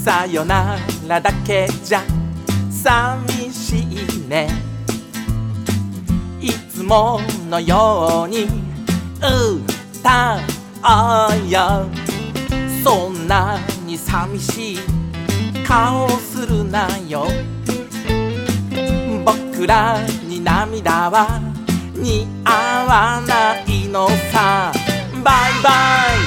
さよならだけじゃ寂しいね。いつものように歌おうよ。そんなに寂しい顔するなよ。僕らに涙は似合わないのさ。バイバイ